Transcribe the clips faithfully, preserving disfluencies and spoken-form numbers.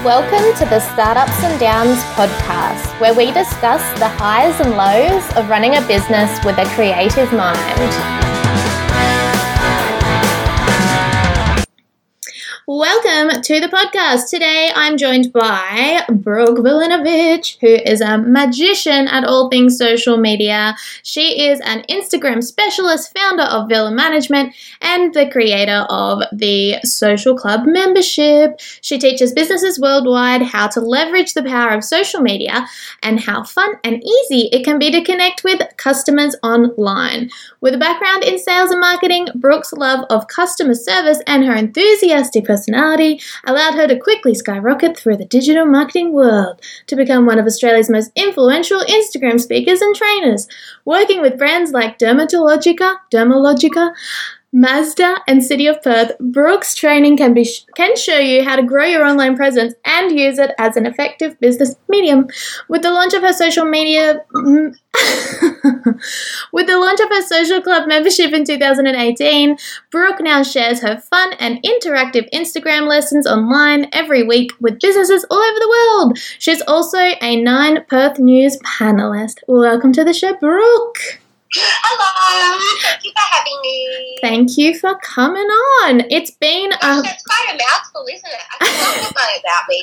Welcome to the Startups and Downs podcast, where we discuss the highs and lows of running a business with a creative mind. Welcome to the podcast. Today I'm joined by Brooke Vilinovich, who is a magician at all things social media. She is an Instagram specialist, founder of Villa Management, and the creator of the Social Club membership. She teaches businesses worldwide how to leverage the power of social media and how fun and easy it can be to connect with customers online. With a background in sales and marketing, Brooke's love of customer service and her enthusiastic personality allowed her to quickly skyrocket through the digital marketing world to become one of Australia's most influential Instagram speakers and trainers, working with brands like Dermatologica, Dermalogica, Mazda, and City of Perth. Brooke's training can be can show you how to grow your online presence and use it as an effective business medium. With the launch of her social media, with the launch of her Social Club membership in two thousand eighteen, Brooke now shares her fun and interactive Instagram lessons online every week with businesses all over the world. She's also a Nine Perth News panelist. Welcome to the show, Brooke. Hello, thank you for having me. Thank you for coming on. It's been a... Gosh, it's quite a mouthful, isn't it? I forgot what about me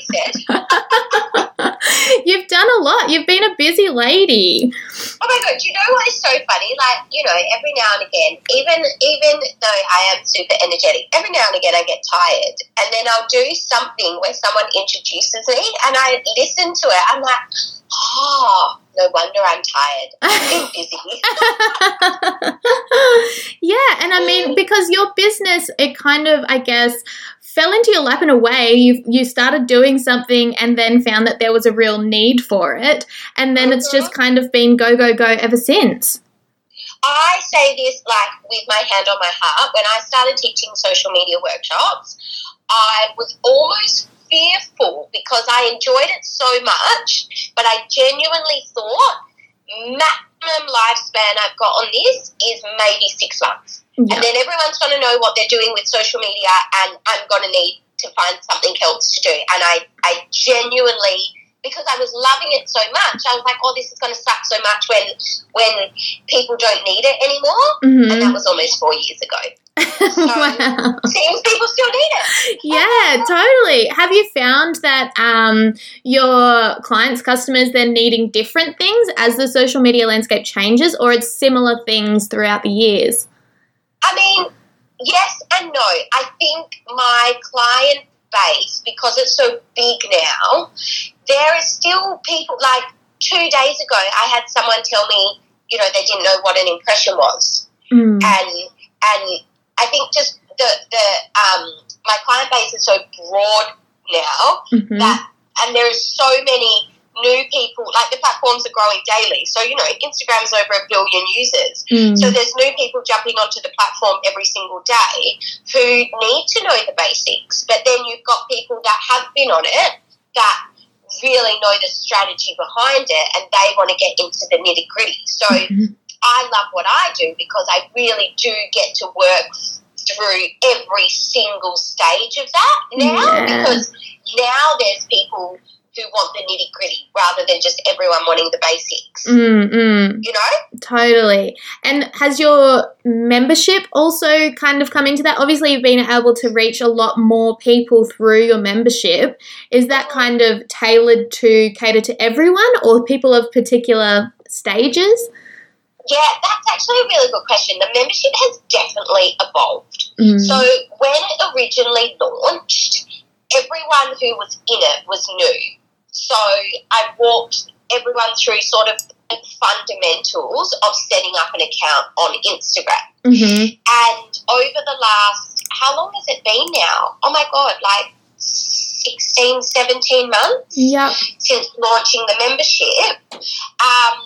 said. You've done a lot. You've been a busy lady. Oh my God, you know what is so funny? Like, you know, every now and again, even even though I am super energetic, every now and again I get tired, and then I'll do something where someone introduces me and I listen to it. I'm like, oh, no wonder I'm tired. I've been busy. Yeah, and I mean, because your business, it kind of, I guess, fell into your lap in a way. You you started doing something and then found that there was a real need for it, and then mm-hmm. it's just kind of been go, go, go ever since. I say this like with my hand on my heart. When I started teaching social media workshops, I was almost fearful because I enjoyed it so much, but I genuinely thought maximum lifespan I've got on this is maybe six months. Yeah. And then everyone's going to know what they're doing with social media, and I'm going to need to find something else to do. And I, I genuinely, because I was loving it so much, I was like, oh, this is going to suck so much when when people don't need it anymore. Mm-hmm. And that was almost four years ago. So, wow. Seems people still need it. Yeah, totally. Have you found that um, your clients, customers, they're needing different things as the social media landscape changes, or it's similar things throughout the years? I mean, yes and no. I think my client base, because it's so big now, there are still people, like two days ago, I had someone tell me, you know, they didn't know what an impression was. Mm. And, and I think just the, the um, my client base is so broad now mm-hmm. that, and there are so many new people, like the platforms are growing daily. So, you know, Instagram's over a billion users. Mm. So there's new people jumping onto the platform every single day who need to know the basics. But then you've got people that have been on it that really know the strategy behind it, and they want to get into the nitty gritty. So mm-hmm. I love what I do because I really do get to work through every single stage of that now, yeah. because now there's people who want the nitty gritty rather than just everyone wanting the basics. Mm-hmm. You know? Totally. And has your membership also kind of come into that? Obviously, you've been able to reach a lot more people through your membership. Is that kind of tailored to cater to everyone or people of particular stages? Yeah, that's actually a really good question. The membership has definitely evolved. Mm. So when it originally launched, everyone who was in it was new. So I walked everyone through sort of the fundamentals of setting up an account on Instagram. Mm-hmm. And over the last, how long has it been now? Oh, my God, like sixteen, seventeen months yep. since launching the membership. Um,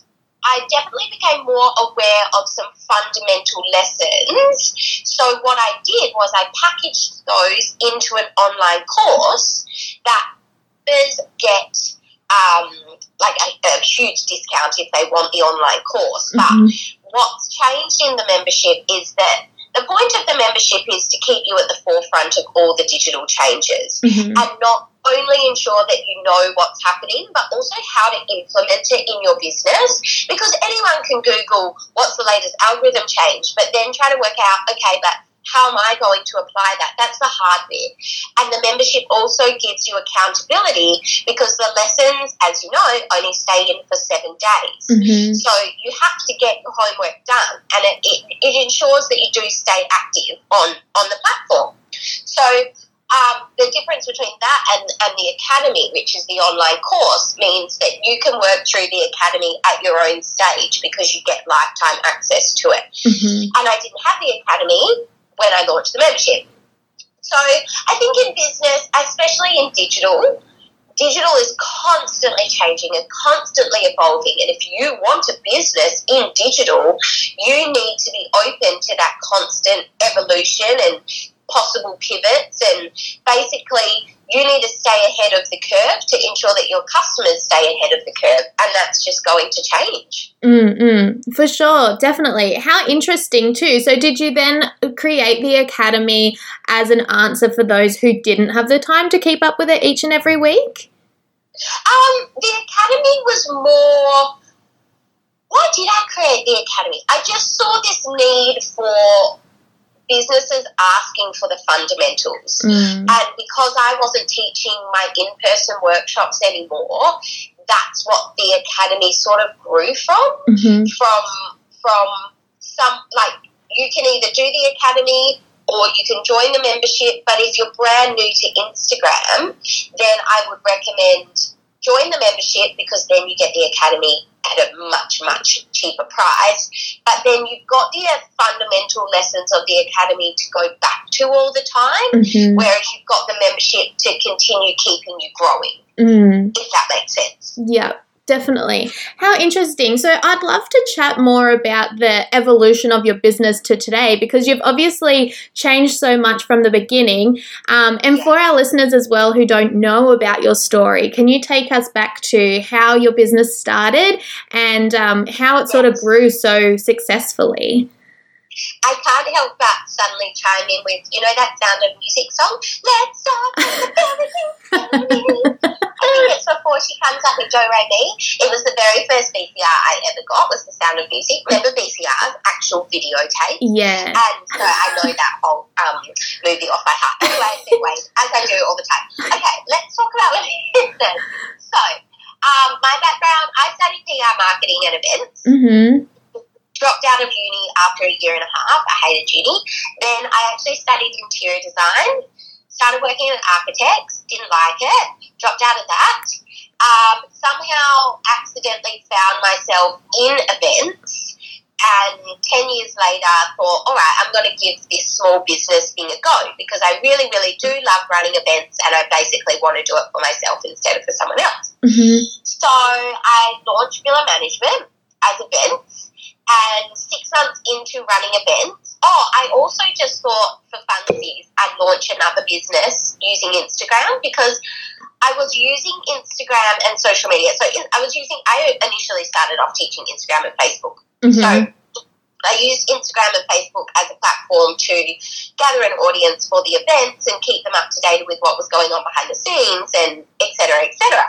I definitely became more aware of some fundamental lessons. So what I did was I packaged those into an online course that members get um, like a, a huge discount if they want the online course. Mm-hmm. But what's changed in the membership is that the point of the membership is to keep you at the forefront of all the digital changes mm-hmm. and not only ensure that you know what's happening, but also how to implement it in your business, because anyone can Google what's the latest algorithm change, but then try to work out, okay, but how am I going to apply that? That's the hard bit. And the membership also gives you accountability, because the lessons, as you know, only stay in for seven days. Mm-hmm. So you have to get your homework done, and it, it, it ensures that you do stay active on, on the platform. So um, the difference between that and, and the academy, which is the online course, means that you can work through the academy at your own stage, because you get lifetime access to it. Mm-hmm. And I didn't have the academy when I launched the membership. So I think in business, especially in digital, digital is constantly changing and constantly evolving. And if you want a business in digital, you need to be open to that constant evolution and possible pivots, and basically you need to stay ahead of the curve to ensure that your customers stay ahead of the curve, and that's just going to change. Mm-mm, for sure, definitely. How interesting too. So did you then create the academy as an answer for those who didn't have the time to keep up with it each and every week? Um, the academy was more, why did I create the academy? I just saw this need for businesses asking for the fundamentals. Mm. And because I wasn't teaching my in-person workshops anymore, that's what the academy sort of grew from. Mm-hmm. From from some, like, you can either do the academy or you can join the membership, but if you're brand new to Instagram, then I would recommend join the membership, because then you get the academy at a much, much cheaper price. But then you've got the uh, fundamental lessons of the academy to go back to all the time, Mm-hmm. whereas you've got the membership to continue keeping you growing, Mm. if that makes sense. Yeah, definitely. How interesting. So I'd love to chat more about the evolution of your business to today, because you've obviously changed so much from the beginning. Um, and Yeah. for our listeners as well who don't know about your story, can you take us back to how your business started and um, how it sort of Yes. grew so successfully? I can't help but suddenly chime in with, you know, that Sound of Music song, Let's Talk About Everything. I think it's before she comes up with Do Re Mi. It was the very first V C R I ever got, was the Sound of Music. Remember V C Rs, actual videotape? Yeah. And so I know that whole um, movie off by heart. Anyway, anyways, as I do all the time. Okay, let's talk about what it is. So, um, my background, I studied P R marketing and events. Mm-hmm. Dropped out of uni after a year and a half. I hated uni. Then I actually studied interior design, started working at architects, didn't like it, dropped out of that. Um, somehow accidentally found myself in events, and ten years later I thought, all right, I'm going to give this small business thing a go, because I really, really do love running events, and I basically want to do it for myself instead of for someone else. Mm-hmm. So I launched Villa Management as events. And six months into running events, oh, I also just thought for funsies I'd launch another business using Instagram, because I was using Instagram and social media. So I was using, I initially started off teaching Instagram and Facebook. Mm-hmm. So I used Instagram and Facebook as a platform to gather an audience for the events and keep them up to date with what was going on behind the scenes, and et cetera, et cetera.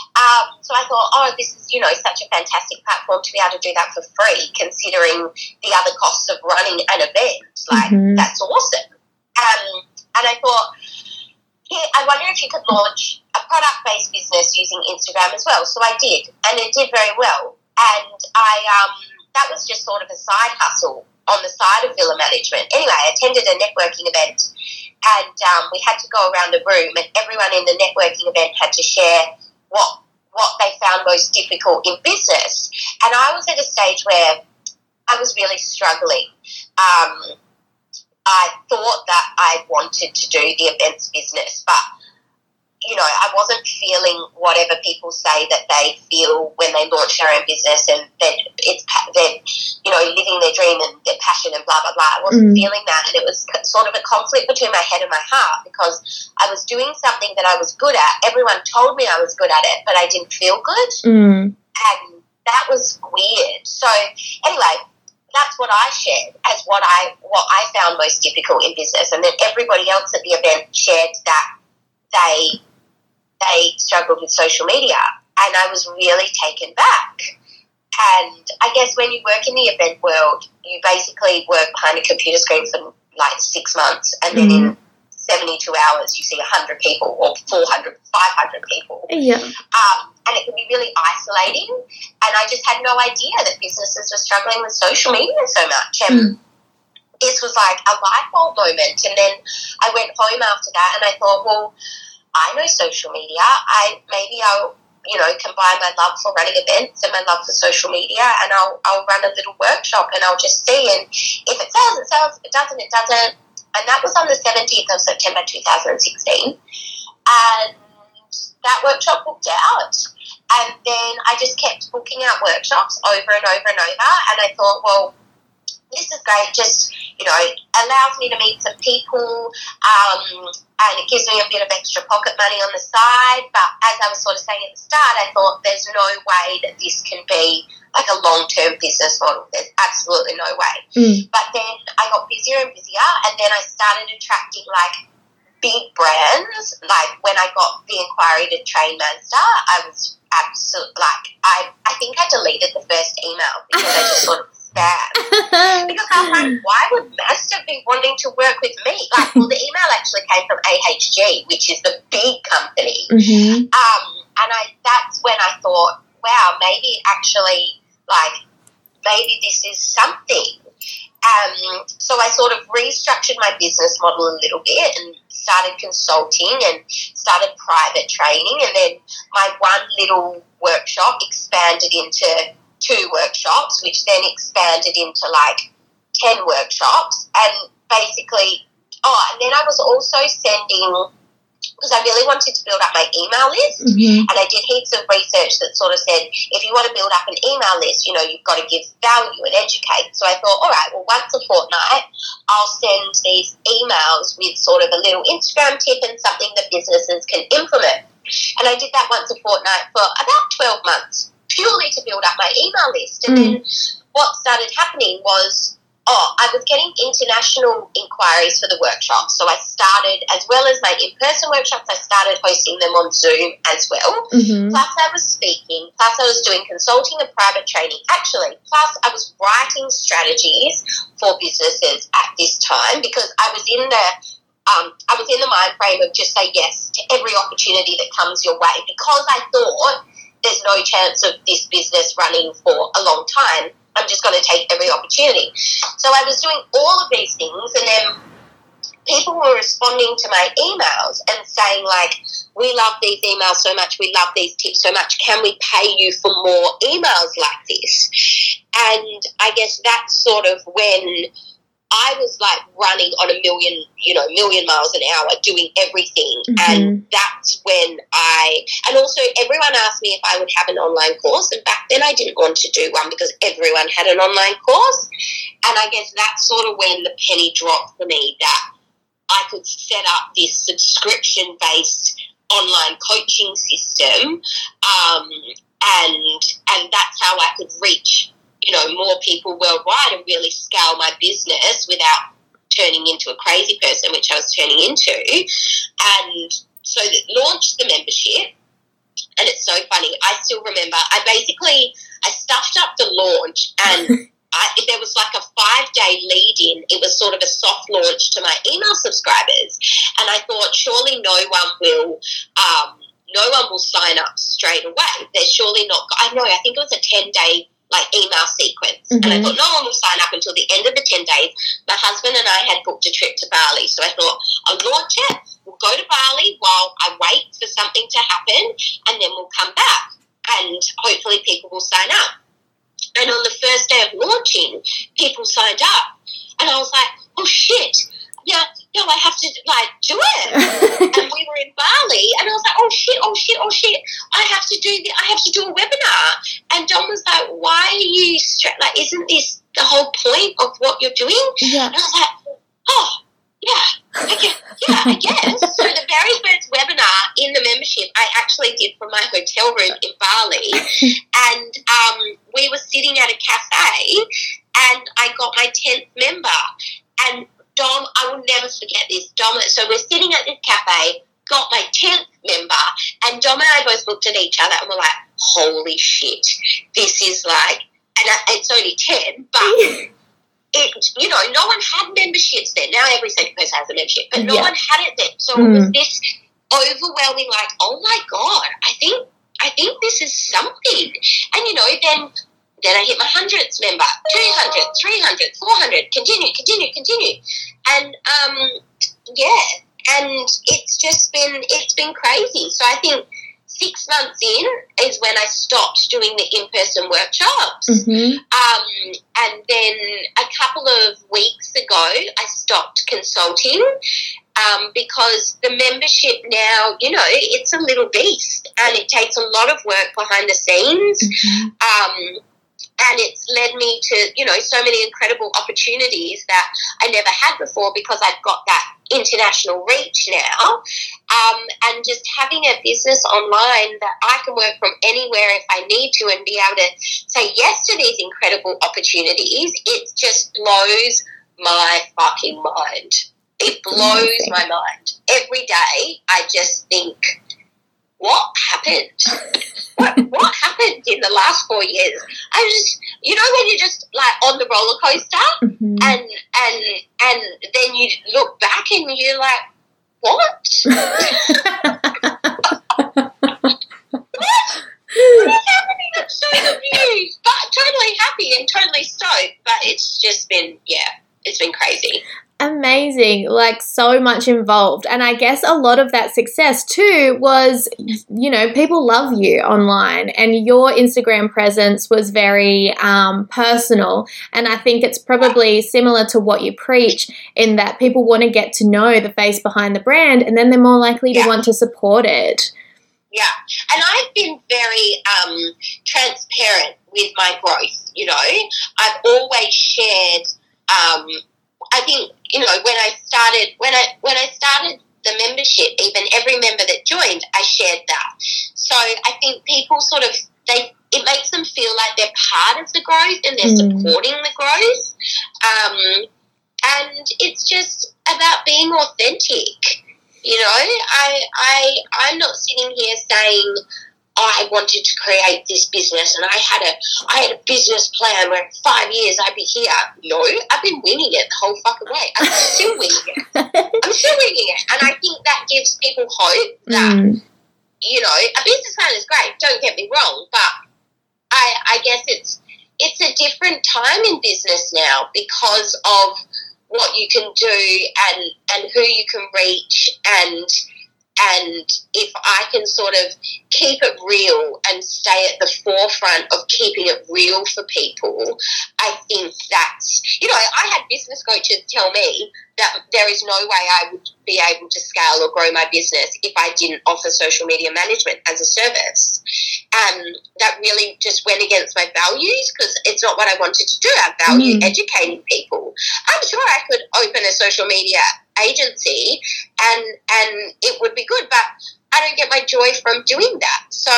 Um, so I thought, oh, this is, you know, such a fantastic platform to be able to do that for free, considering the other costs of running an event. Like, Mm-hmm. that's awesome. Um, and I thought, yeah, I wonder if you could launch a product-based business using Instagram as well. So I did, and it did very well. And I, um, that was just sort of a side hustle on the side of Villa Management. Anyway, I attended a networking event, and um, we had to go around the room, and everyone in the networking event had to share what what they found most difficult in business. And I was at a stage where I was really struggling. Um, I thought that I wanted to do the events business, but, you know, I wasn't feeling whatever people say that they feel when they launch their own business, and that it's, they're, you know, living their dream and their passion and blah, blah, blah. I wasn't Mm. feeling that, and it was sort of a conflict between my head and my heart, because I was doing something that I was good at. Everyone told me I was good at it, but I didn't feel good, Mm. and that was weird. So anyway, that's what I shared as what I what I found most difficult in business, and then everybody else at the event shared that they they struggled with social media, and I was really taken back. And I guess when you work in the event world, you basically work behind a computer screen for like six months, and then mm. in seventy-two hours you see one hundred people or four hundred, five hundred people. Yeah. Um, and it can be really isolating, and I just had no idea that businesses were struggling with social media so much. And mm. this was like a light bulb moment. And then I went home after that and I thought, well, I know social media. I maybe I'll you know, combine my love for running events and my love for social media, and I'll I'll run a little workshop and I'll just see, and if it sells, it sells, if it doesn't, it doesn't. And that was on the seventeenth of September two thousand sixteen, and that workshop booked out, and then I just kept booking out workshops over and over and over, and I thought, well, this is great, just, you know, allows me to meet some people, um, and it gives me a bit of extra pocket money on the side. But as I was sort of saying at the start, I thought there's no way that this can be like a long-term business model. There's absolutely no way. Mm. But then I got busier and busier, and then I started attracting like big brands. Like when I got the inquiry to train Mazda, I was absolutely like, I, I think I deleted the first email because I just sort of bad. Because I was like, why would Mazda be wanting to work with me? Like, well, the email actually came from A H G, which is the big company. Mm-hmm. Um, and I that's when I thought, wow, maybe actually, like, maybe this is something. Um, so I sort of restructured my business model a little bit and started consulting and started private training. And then my one little workshop expanded into two workshops, which then expanded into like ten workshops. And basically, oh, and then I was also sending, because I really wanted to build up my email list, mm-hmm. and I did heaps of research that sort of said, if you want to build up an email list, you know, you've got to give value and educate. So I thought, all right, well, once a fortnight, I'll send these emails with sort of a little Instagram tip and something that businesses can implement. And I did that once a fortnight for about twelve months. Purely to build up my email list. And mm. then what started happening was, oh, I was getting international inquiries for the workshops. So I started, as well as my in-person workshops, I started hosting them on Zoom as well. Mm-hmm. Plus I was speaking, plus I was doing consulting and private training. Actually, plus I was writing strategies for businesses at this time, because I was in the Um, I was in the mind frame of just say yes to every opportunity that comes your way, because I thought there's no chance of this business running for a long time. I'm just going to take every opportunity. So I was doing all of these things, and then people were responding to my emails and saying, like, we love these emails so much, we love these tips so much, can we pay you for more emails like this? And I guess that's sort of when I was like running on a million, you know, million miles an hour doing everything. Mm-hmm. And that's when I, and also everyone asked me if I would have an online course. And back then I didn't want to do one because everyone had an online course. And I guess that's sort of when the penny dropped for me that I could set up this subscription-based online coaching system. Um, and, and that's how I could reach, you know, more people worldwide and really scale my business without turning into a crazy person, which I was turning into. And so that launched the membership. And it's so funny. I still remember, I basically, I stuffed up the launch, and I, there was like a five-day lead-in. It was sort of a soft launch to my email subscribers. And I thought, surely no one will, um, no one will sign up straight away. They're surely not, I know, I think it was a ten-day like email sequence. Mm-hmm. And I thought no one will sign up until the end of the ten days. My husband and I had booked a trip to Bali. So I thought I'll launch it, we'll go to Bali while I wait for something to happen, and then we'll come back and hopefully people will sign up. And on the first day of launching, people signed up. And I was like, oh shit, yeah, no, I have to, like, do it. And we were in Bali, and I was like, oh, shit, oh, shit, oh, shit, I have to do the, I have to do a webinar. And Dom was like, why are you, stra- like, isn't this the whole point of what you're doing? Yeah. And I was like, oh, yeah, I guess, yeah, I guess. So the very first webinar in the membership I actually did from my hotel room in Bali, and um, we were sitting at a cafe, and I got my tenth member, and Dom, I will never forget this. Dom, so we're sitting at this cafe, got my tenth member, and Dom and I both looked at each other and were like, holy shit, this is like, and it's only ten, but it, you know, no one had memberships then. Now every second person has a membership, but no yeah. one had it then. So mm. it was this overwhelming, like, oh my God, I think, I think this is something. And, you know, then then I hit my hundredth member, two hundred, three hundred, four hundred, continue, continue, continue. And, um, yeah, and it's just been, it's been crazy. So I think six months in is when I stopped doing the in-person workshops. Mm-hmm. Um, and then a couple of weeks ago, I stopped consulting. Um, because the membership now, you know, it's a little beast and it takes a lot of work behind the scenes. Mm-hmm. Um, and it's led me to, you know, so many incredible opportunities that I never had before because I've got that international reach now. Um, and just having a business online that I can work from anywhere if I need to and be able to say yes to these incredible opportunities, it just blows my fucking mind. It blows my mind. Every day I just think, what happened? what what happened in the last four years? I just, you know, when you're just like on the roller coaster mm-hmm. and and and then you look back and you're like, what? what? What is happening? I'm so confused, but totally happy and totally stoked. But it's just been, yeah, it's been crazy. Amazing, like so much involved. And I guess a lot of that success too was, you know, people love you online and your Instagram presence was very um, personal. And I think it's probably similar to what you preach in that people want to get to know the face behind the brand and then they're more likely to yeah. want to support it. Yeah, and I've been very um, transparent with my growth, you know. I've always shared um, I think, you know, when I started, when I when I started the membership, even every member that joined, I shared that. So I think people sort of, they it makes them feel like they're part of the growth and they're mm. supporting the growth. Um, and it's just about being authentic. You know, I I I'm not sitting here saying, I wanted to create this business and I had a I had a business plan where in five years I'd be here. No, I've been winging it the whole fucking way. I'm still winging it. I'm still winging it. And I think that gives people hope that, mm. you know, a business plan is great, don't get me wrong, but I, I guess it's it's a different time in business now because of what you can do and, and who you can reach and And if I can sort of keep it real and stay at the forefront of keeping it real for people, I think that's, you know, I had business coaches tell me that there is no way I would be able to scale or grow my business if I didn't offer social media management as a service. And that really just went against my values because it's not what I wanted to do. I value mm. educating people. I'm sure I could open a social media agency and and it would be good, but I don't get my joy from doing that. So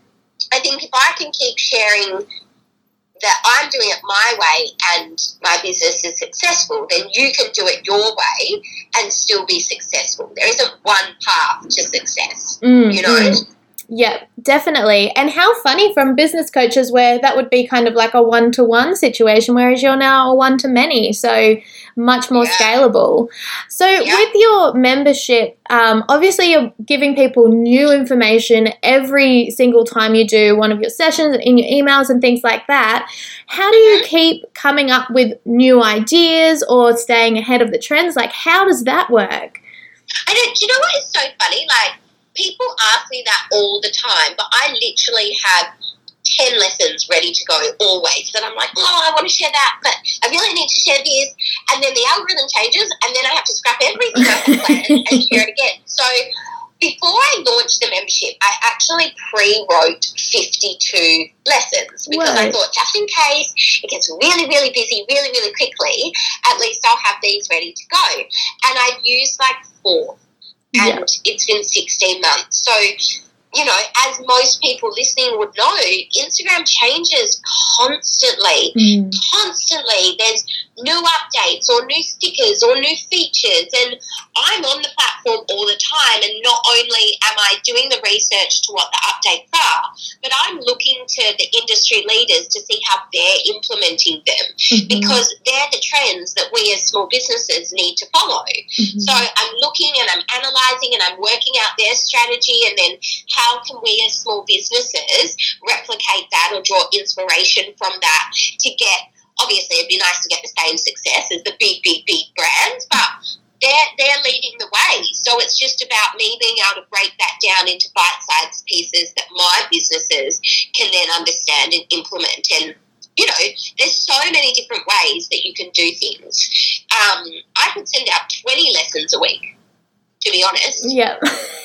I think if I can keep sharing that I'm doing it my way and my business is successful, then you can do it your way and still be successful. There isn't one path to success, mm, you know? Mm. Yeah, definitely. And how funny from business coaches where that would be kind of like a one-to-one situation, whereas you're now a one-to-many, so much more yeah. scalable. So yeah. with your membership, um, obviously you're giving people new information every single time you do one of your sessions in your emails and things like that. How do you keep coming up with new ideas or staying ahead of the trends? Like, how does that work? I don't, do you know what is so funny? Like, people ask me that all the time, but I literally have ten lessons ready to go always. And I'm like, oh, I want to share that, but I really need to share this. And then the algorithm changes, and then I have to scrap everything I have planned and share it again. So before I launched the membership, I actually pre-wrote fifty-two lessons because what? I thought just in case it gets really, really busy really, really quickly, at least I'll have these ready to go. And I used like four. And yeah. it's been sixteen months. So you know, as most people listening would know, Instagram changes constantly. Mm. Constantly. There's new updates or new stickers or new features, and I'm on the platform all the time, and not only am I doing the research to what the updates are, but I'm looking to the industry leaders to see how they're implementing them, mm-hmm. because they're the trends that we as small businesses need to follow. Mm-hmm. So I'm looking and I'm analysing and I'm working out their strategy, and then how can we as small businesses replicate that or draw inspiration from that to get, obviously it'd be nice to get the same success as the big, big, big brands, but they're, they're leading the way. So it's just about me being able to break that down into bite-sized pieces that my businesses can then understand and implement. And, you know, there's so many different ways that you can do things. Um, I could send out twenty lessons a week, to be honest. Yeah.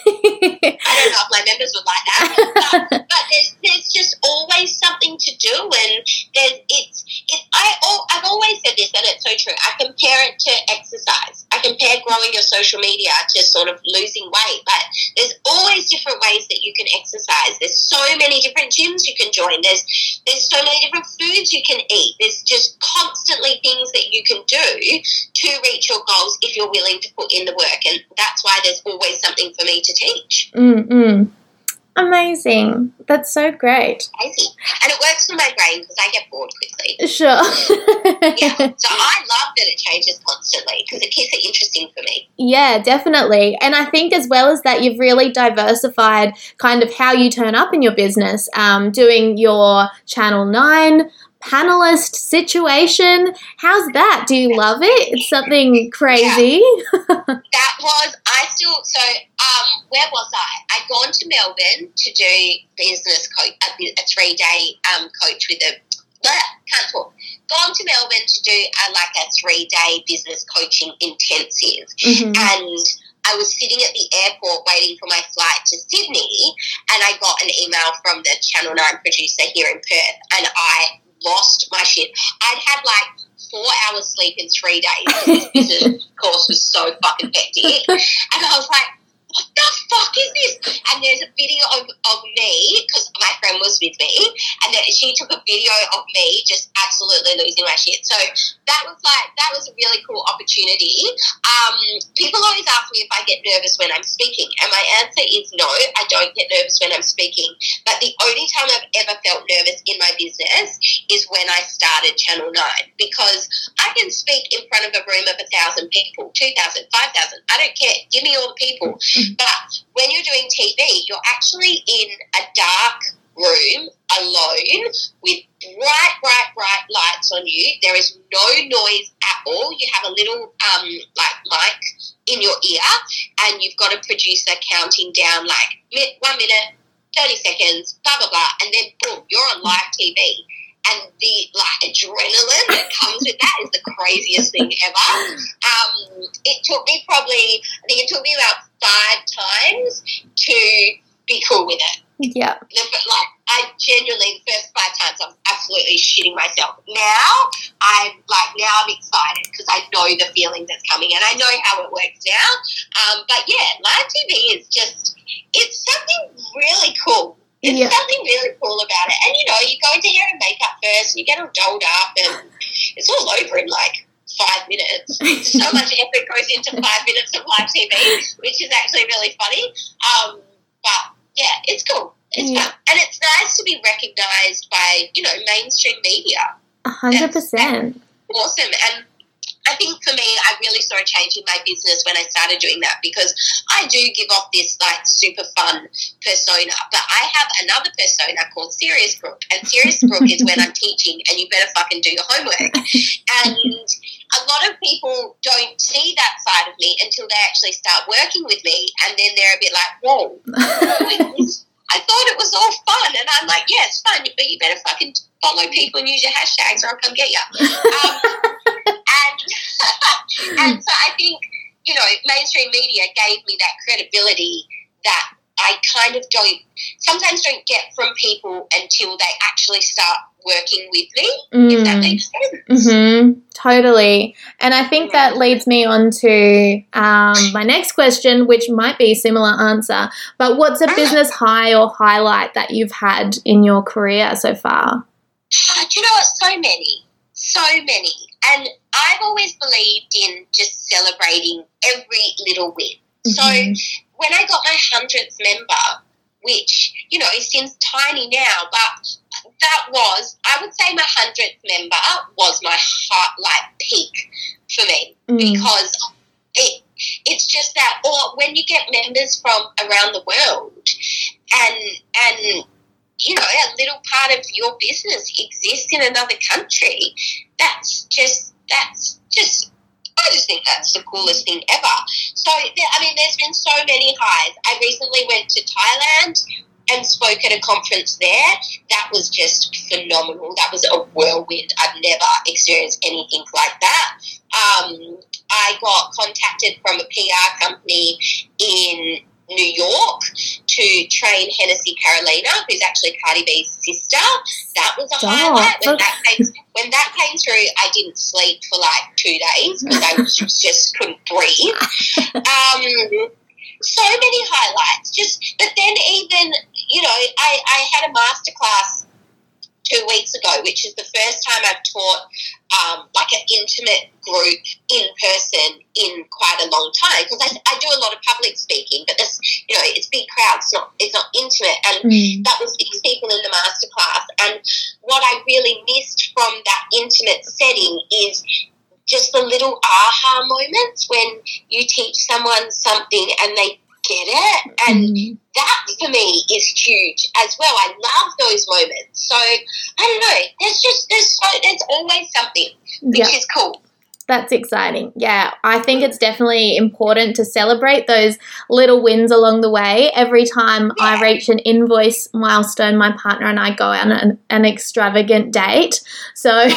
I don't know if my members would like that, but, but there's, there's just always something to do, and there's it's it. I I've always said this, and it's so true. I compare it to exercise. I compare growing your social media to sort of losing weight, but there's always different ways that you can exercise. There's so many different gyms you can join. There's there's so many different foods you can eat. There's just constantly things that you can do to reach your goals if you're willing to put in the work, and that's why there's always something for me to teach. Mm-mm. Amazing. That's so great. Amazing. And it works for my brain because I get bored quickly. Sure. Yeah. So I love that it changes constantly because it keeps it interesting for me. Yeah, definitely. And I think as well as that, you've really diversified kind of how you turn up in your business, um, doing your Channel nine panelist situation. How's that? Do you love it? It's something crazy. Yeah. That was, I still, so um, where was I? I'd gone to Melbourne to do business coach, a, a three-day um, coach with a, blah, can't talk. Gone to Melbourne to do a, like a three-day business coaching intensive. Mm-hmm. And I was sitting at the airport waiting for my flight to Sydney, and I got an email from the Channel nine producer here in Perth, and I lost my shit. I'd had like four hours sleep in three days because this business course was so fucking hectic. And I was like, what the fuck is this? And there's a video of, of me, because my friend was with me, and then she took a video of me just absolutely losing my shit. So that was like, that was a really cool opportunity. Um, people always ask me if I get nervous when I'm speaking, and my answer is no, I don't get nervous when I'm speaking. But the only time I've ever felt nervous in my business is when I started Channel nine, because I can speak in front of a room of a thousand people, two thousand, five thousand, I don't care. Give me all the people. But when you're doing T V, you're actually in a dark room alone with bright, bright, bright lights on you. There is no noise at all. You have a little um, like mic in your ear, and you've got a producer counting down like one minute, thirty seconds, blah, blah, blah, and then boom, you're on live T V. And the like adrenaline that comes with that is the craziest thing ever. Um, it took me probably, I think it took me about five times to be cool with it. Yeah. The, like I genuinely, the first five times I was absolutely shitting myself. Now I'm like, now I'm excited because I know the feeling that's coming and I know how it works now. Um, but yeah, live T V is just, it's something really cool. It's yeah. something really cool about it. And, you know, you go into hair and makeup first and you get all dolled up and it's all over in like five minutes. So much effort goes into five minutes of live T V, which is actually really funny. Um, but, yeah, it's cool. It's yeah. fun. And it's nice to be recognised by, you know, mainstream media. A hundred percent. Awesome. And I think for me, I really saw a change in my business when I started doing that because I do give off this like super fun persona, but I have another persona called Serious Brooke, and Serious Brooke is when I'm teaching and you better fucking do your homework. And a lot of people don't see that side of me until they actually start working with me, and then they're a bit like, whoa, I thought it was all fun. And I'm like, yeah, it's fun, but you better fucking follow people and use your hashtags or I'll come get you. Um, and, and so I think, you know, mainstream media gave me that credibility that I kind of don't, sometimes don't get from people until they actually start working with me, mm. if that makes sense. Mm-hmm. Totally. And I think that leads me on to um, my next question, which might be a similar answer, but what's a business high or highlight that you've had in your career so far? Do you know what? So many. So many. And I've always believed in just celebrating every little win. Mm-hmm. So when I got my hundredth member, which, you know, it seems tiny now, but that was, I would say my hundredth member was my heart, like, peak for me mm. because it it's just that, or when you get members from around the world and, and you know, a little part of your business exists in another country, that's just, that's just, I just think that's the coolest thing ever. So, I mean, there's been so many highs. I recently went to Thailand and spoke at a conference there. That was just phenomenal. That was a whirlwind. I've never experienced anything like that. Um, I got contacted from a P R company in New York to train Hennessy Carolina, who's actually Cardi B's sister. That was a Stop. highlight. When that, came, when that came through, I didn't sleep for like two days because I just couldn't breathe. Um, so many highlights. Just, but then even, you know, I, I had a masterclass two weeks ago, which is the first time I've taught um, like an intimate group in person in quite a long time, because I, I do a lot of public speaking, but this, you know, it's big crowds, it's not, it's not intimate, and mm. that was six people in the masterclass. And what I really missed from that intimate setting is just the little aha moments when you teach someone something and they get it, and mm. that for me is huge as well. I love those moments. So I don't know. There's just there's so there's always something, which yep. is cool. That's exciting. Yeah, I think it's definitely important to celebrate those little wins along the way. Every time yeah. I reach an invoice milestone, my partner and I go on an, an extravagant date. So oh,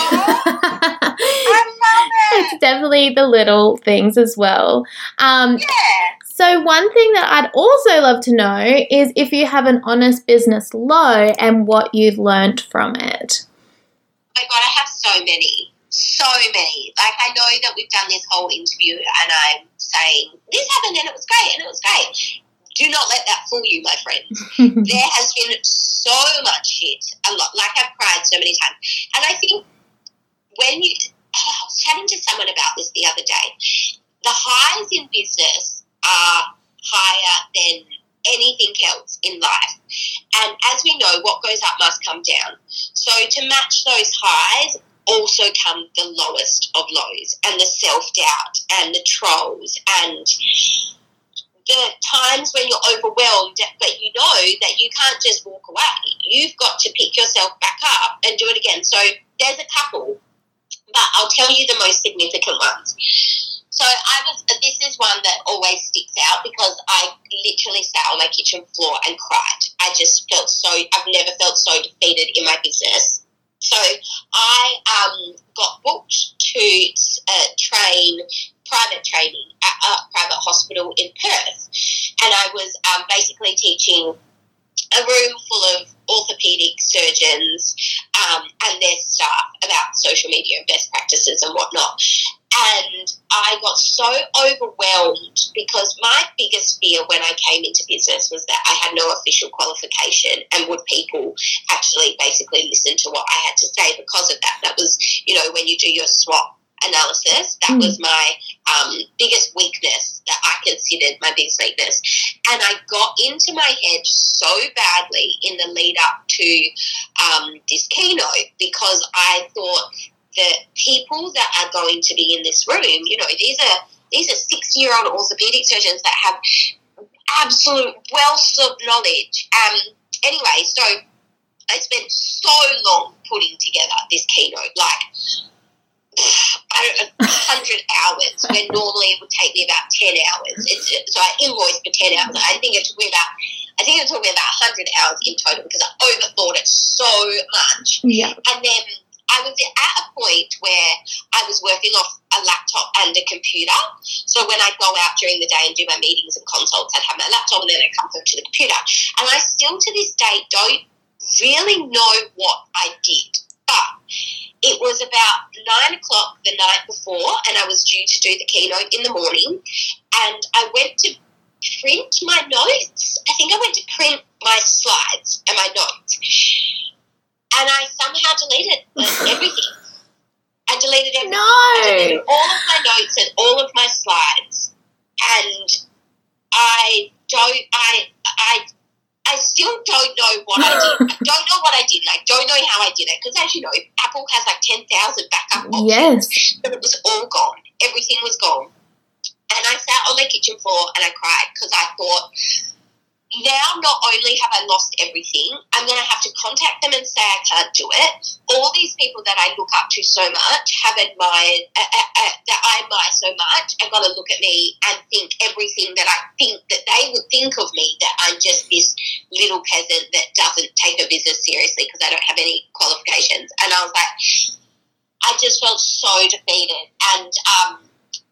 I love it. It's definitely the little things as well. Um, yeah. So one thing that I'd also love to know is if you have an honest business low and what you've learned from it. Oh my God, I have so many. So many. Like, I know that we've done this whole interview and I'm saying, this happened and it was great and it was great. Do not let that fool you, my friend. There has been so much shit, a lot. Like, I've cried so many times. And I think when you, oh, I was chatting to someone about this the other day, the highs in business are higher than anything else in life. And as we know, what goes up must come down. So to match those highs, also come the lowest of lows, and the self-doubt and the trolls and the times when you're overwhelmed, but you know that you can't just walk away. You've got to pick yourself back up and do it again. So there's a couple, but I'll tell you the most significant ones. So I was. This is one that always sticks out because I literally sat on my kitchen floor and cried. I just felt so, I've never felt so defeated in my business. So I um, got booked to uh, train private training at a private hospital in Perth, and I was um, basically teaching a room full of orthopedic surgeons um, and their staff about social media and best practices and whatnot. And I got so overwhelmed because my biggest fear when I came into business was that I had no official qualification, and would people actually basically listen to what I had to say because of that. That was, you know, when you do your SWOT analysis, that mm. was my um, biggest weakness, that I considered my biggest weakness. And I got into my head so badly in the lead up to um, this keynote, because I thought the people that are going to be in this room, you know, these are these are six-year-old orthopedic surgeons that have absolute wealth of knowledge. Um, anyway, so I spent so long putting together this keynote, like I don't know, a hundred hours, when normally it would take me about ten hours. It's, so I invoiced for ten hours. I think it took me about, I think it took me about a hundred hours in total because I overthought it so much. Yeah. And then I was at a point where I was working off a laptop and a computer. So when I'd go out during the day and do my meetings and consults, I'd have my laptop and then I'd come to the computer. And I still to this day don't really know what I did. it was about nine o'clock the night before, and I was due to do the keynote in the morning, and I went to print my notes. I think I went to print my slides and my notes, and I somehow deleted everything. I deleted everything. No. I deleted all of my notes and all of my slides, and I don't, I, I, I still don't know what I did. I don't know what I did, and I don't know how I did it, because as you know, Apple has like ten thousand backup options. Yes. But it was all gone. Everything was gone. And I sat on my kitchen floor and I cried, because I thought, now not only have I lost everything, I'm going to have to contact them and say I can't do it. All these people that I look up to so much, have admired, uh, uh, uh, that I admire so much, are going to look at me and think everything that I think that they would think of me, that I'm just this little peasant that doesn't take her business seriously because I don't have any qualifications. And I was like, I just felt so defeated. And um,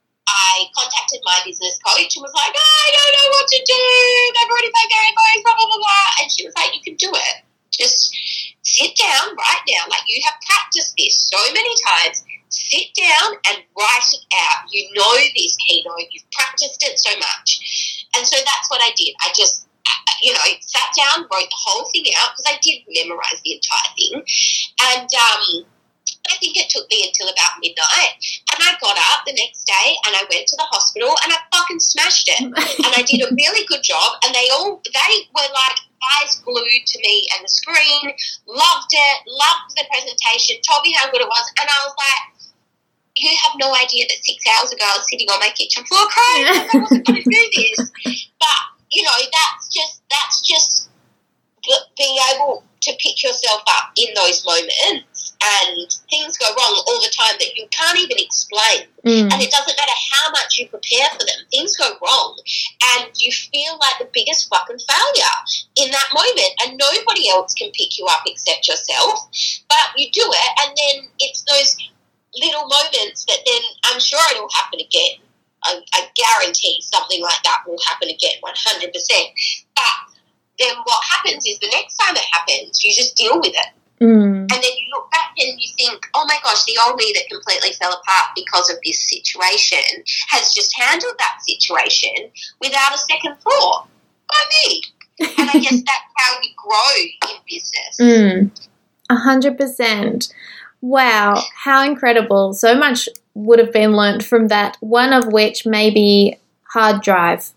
I contacted my business coach and was like, I don't know what to do. They've already paid their invoice, blah, blah, blah, blah. And she was like, you can do it. Just sit down right now. Like, you have practiced this so many times. Sit down and write it out. You know this keynote. You've practiced it so much. And so that's what I did. I just, you know, sat down, wrote the whole thing out, because I did memorize the entire thing. And, um, I think it took me until about midnight, and I got up the next day and I went to the hospital and I fucking smashed it. And I did a really good job, and they all, they were like eyes glued to me and the screen, loved it, loved the presentation, told me how good it was, and I was like, you have no idea that six hours ago I was sitting on my kitchen floor crying because I wasn't going to do this. But, you know, that's just, that's just being able to pick yourself up in those moments, and things go wrong all the time that you can't even explain. Mm. And it doesn't matter how much you prepare for them, things go wrong, and you feel like the biggest fucking failure in that moment, and nobody else can pick you up except yourself. But you do it, and then it's those little moments that then, I'm sure it'll happen again. I, I guarantee something like that will happen again, one hundred percent. But then what happens is the next time it happens, you just deal with it. Mm. And then you look back and you think, oh my gosh, the old me that completely fell apart because of this situation has just handled that situation without a second thought by me. And I guess that's how you grow in business. Mm. A hundred percent. Wow, how incredible. So much would have been learnt from that, one of which may be hard drive.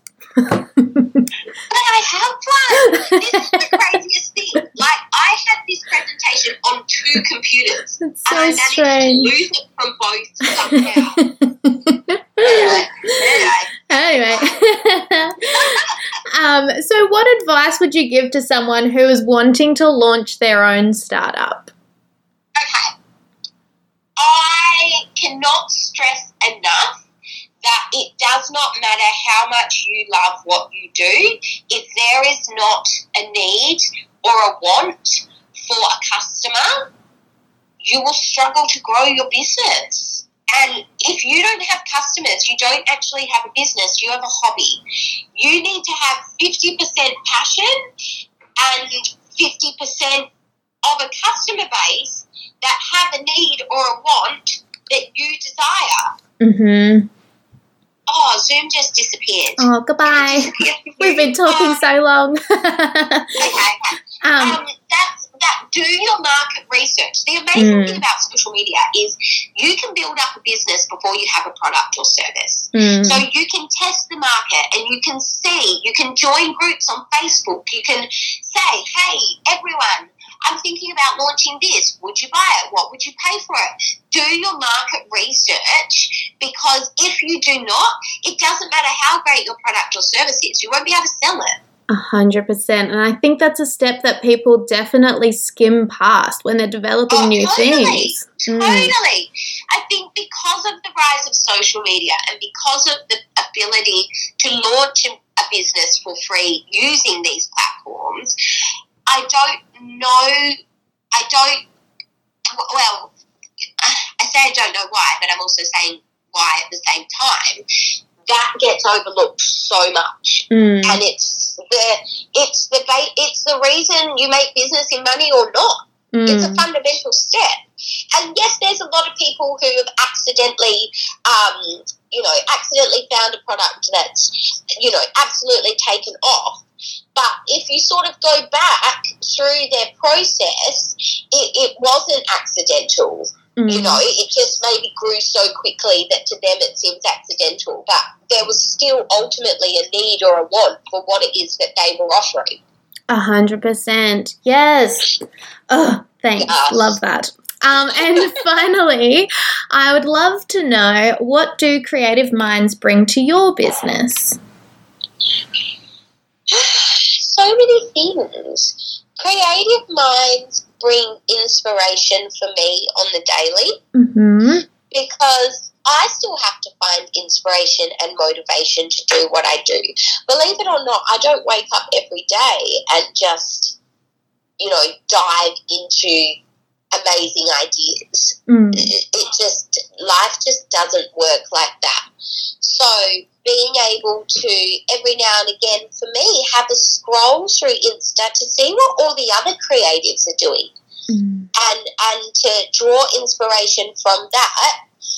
But I have one. This is the craziest thing. Like, I had this presentation on two computers, It's so and I managed strange. to lose it from both somehow. anyway, anyway. Anyway. um, so what advice would you give to someone who is wanting to launch their own startup? Okay. I cannot stress enough that it does not matter how much you love what you do. If there is not a need or a want for a customer, you will struggle to grow your business. And if you don't have customers, you don't actually have a business, you have a hobby. You need to have fifty percent passion and fifty percent of a customer base that have a need or a want that you desire. Mm-hmm. Oh, Zoom just disappeared. Oh, goodbye. We've been talking so long. Okay. um, Um, that's that. Do your market research. The amazing Mm. thing about social media is you can build up a business before you have a product or service. mm, So you can test the market, and you can see. You can join groups on Facebook. You can say, "Hey, everyone, I'm thinking about launching this. Would you buy it? What would you pay for it?" Do your market research, because if you do not, it doesn't matter how great your product or service is, you won't be able to sell it. A hundred percent. And I think that's a step that people definitely skim past when they're developing Oh, new totally. things. Mm. Totally. I think because of the rise of social media and because of the ability to launch a a business for free using these platforms, I don't know, I don't, well, I say I don't know why, but I'm also saying why at the same time. That gets overlooked so much, Mm. and it's the it's the ba- it's the reason you make business in money or not. Mm. It's a fundamental step. And yes, there's a lot of people who have accidentally, um, you know, accidentally found a product that's, you know, absolutely taken off. But if you sort of go back through their process, it, it wasn't accidental. Mm. You know, it just maybe grew so quickly that to them it seems accidental. But there was still ultimately a need or a want for what it is that they were offering. A hundred percent. Yes. Oh, thanks. Yes. Love that. Um, and finally, I would love to know, what do creative minds bring to your business? So many things. Creative minds bring inspiration for me on the daily, mm-hmm. because I still have to find inspiration and motivation to do what I do. Believe it or not, I don't wake up every day and just, you know, dive into amazing ideas. Mm. It, it just, life just doesn't work like that. So being able to, every now and again, for me, have a scroll through Insta to see what all the other creatives are doing, mm. and and to draw inspiration from that.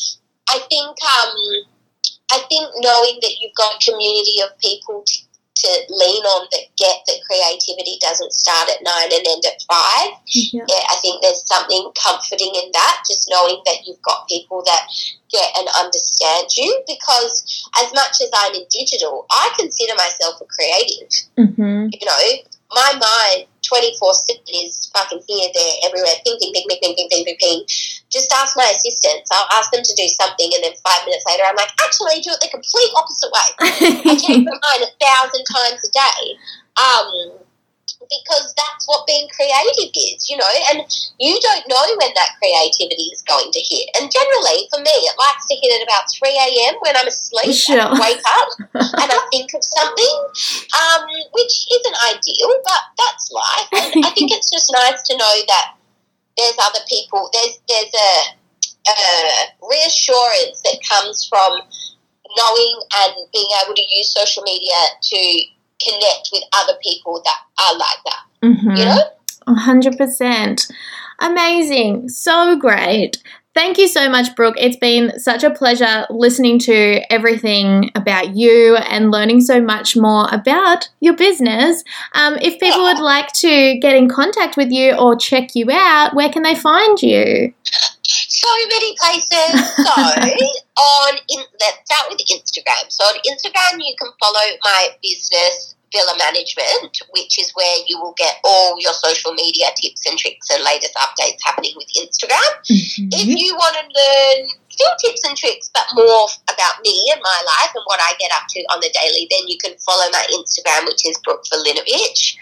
I think um, I think knowing that you've got a community of people to, to lean on that get that creativity doesn't start at nine and end at five. Yeah. Yeah, I think there's something comforting in that, just knowing that you've got people that get and understand you, because as much as I'm in digital, I consider myself a creative. Mm-hmm. You know, my mind twenty-four seven is fucking here, there, everywhere, ping, ping, ping, ping, ping, ping, ping, ping, ping. Just ask my assistants. I'll ask them to do something, and then five minutes later, I'm like, actually, do it the complete opposite way. I change my mind a thousand times a day. Um, because that's what being creative is, you know, and you don't know when that creativity is going to hit. And generally, for me, it likes to hit at about three a.m. when I'm asleep. Sure. And I wake up and I think of something, um, which isn't ideal, but that's life. And I think it's just nice to know that there's other people, there's, there's a, a reassurance that comes from knowing and being able to use social media to connect with other people that are like that, mm-hmm. you know? one hundred percent. Amazing. So great. Thank you so much, Brooke. It's been such a pleasure listening to everything about you and learning so much more about your business. Um, if people would like to get in contact with you or check you out, where can they find you? So many places. So on, in, let's start with Instagram. So on Instagram, you can follow my business, Villa Management, which is where you will get all your social media tips and tricks and latest updates happening with Instagram. Mm-hmm. If you want to learn still tips and tricks, but more about me and my life and what I get up to on the daily, then you can follow my Instagram, which is Brooke Vilinovich.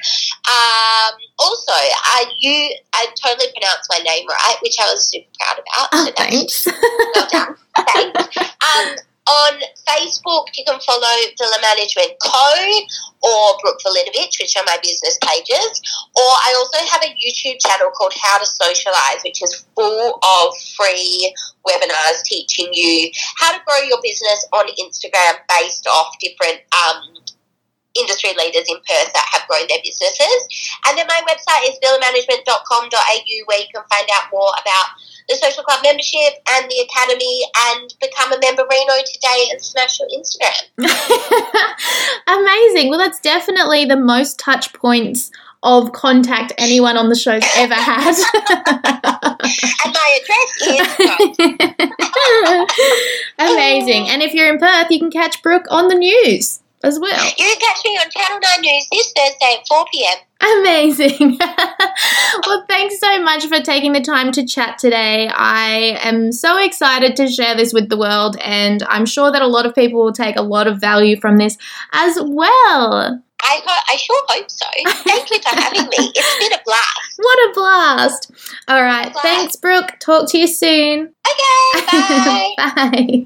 Um, also, I you I totally pronounced my name right, which I was super proud about. Oh, so thanks. Well done. Thanks. Um, on Facebook, you can follow Villa Management Co. or Brooke Vilinovich, which are my business pages. Or I also have a YouTube channel called How to Socialize, which is full of free webinars teaching you how to grow your business on Instagram based off different um, industry leaders in Perth that have grown their businesses. And then my website is villa management dot com dot a u, where you can find out more about the Social Club membership and the Academy, and become a member Reno today and smash your Instagram. Amazing. Well, that's definitely the most touch points of contact anyone on the show's ever had. And my address is amazing. And if you're in Perth, you can catch Brooke on the news as well. You can catch me on Channel nine News this Thursday at four p.m. Amazing. Well, thanks so much for taking the time to chat today. I am so excited to share this with the world, and I'm sure that a lot of people will take a lot of value from this as well. I, ho- I sure hope so. Thank you for having me. It's been a blast. What a blast. All right. Blast. Thanks, Brooke. Talk to you soon. Okay, bye. Bye.